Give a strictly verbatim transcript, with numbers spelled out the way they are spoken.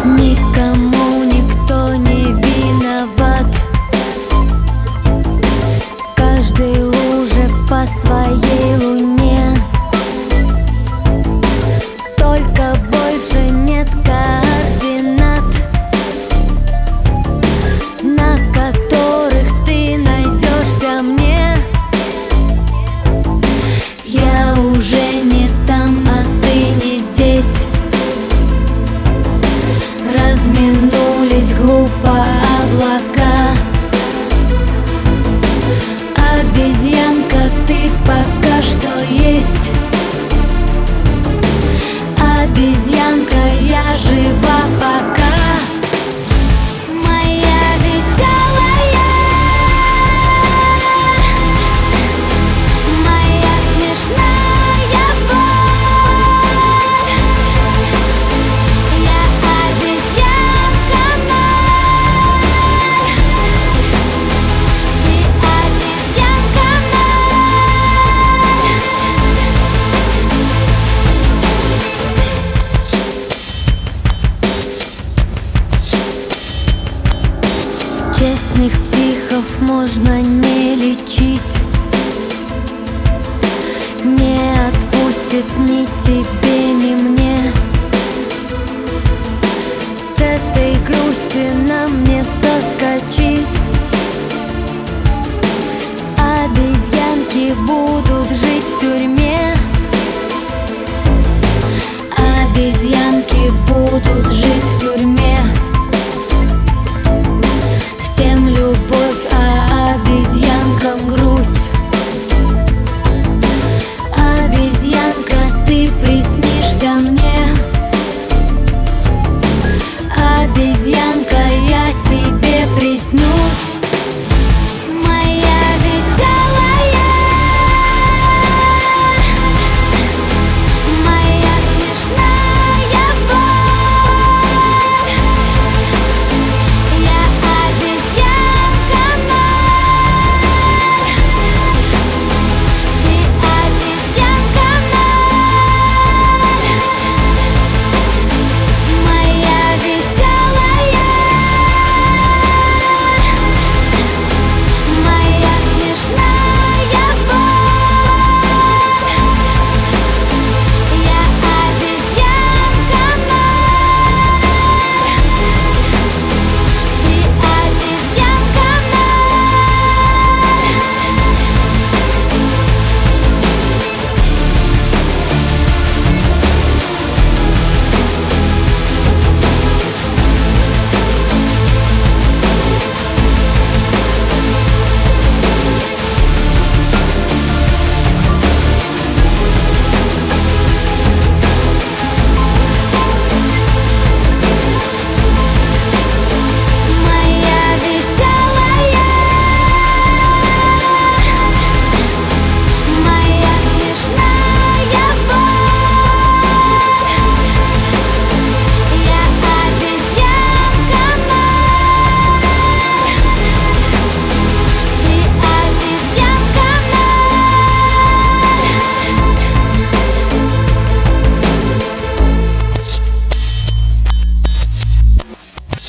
Никому никто не виноват. Каждый луже по своей луне. Только больше нет координат, на которых ты найдешься мне. Я уже не там, а ты не здесь. Разминулись глупо облака. Обезьянка, ты пока что есть. Обезьянка, я жива пока. Моя веселая, моя смешная боль. Я обезьянка ноль. Ты обезьянка ноль. Честных психов можно не лечить. Не отпустит ни тебе, ни мне. С этой грусти нам не соскочить. Обезьянки будут жить в тюрьме. Обезьянки будут жить